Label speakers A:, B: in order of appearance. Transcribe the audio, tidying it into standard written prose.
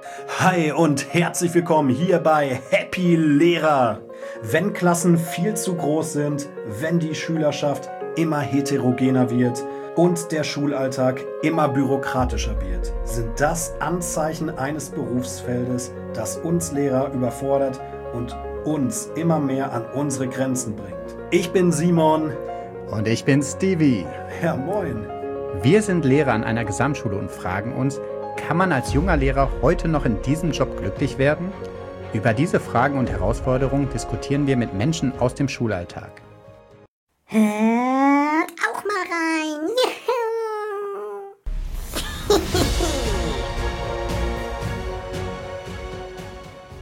A: Hi und herzlich willkommen hier bei Happy Lehrer. Wenn Klassen viel zu groß sind, wenn die Schülerschaft immer heterogener wird und der Schulalltag immer bürokratischer wird, sind das Anzeichen eines Berufsfeldes, das uns Lehrer überfordert und uns immer mehr an unsere Grenzen bringt. Ich bin Simon.
B: Und ich bin Stevie.
A: Ja, moin.
B: Wir sind Lehrer an einer Gesamtschule und fragen uns, kann man als junger Lehrer heute noch in diesem Job glücklich werden? Über diese Fragen und Herausforderungen diskutieren wir mit Menschen aus dem Schulalltag.
C: Hä?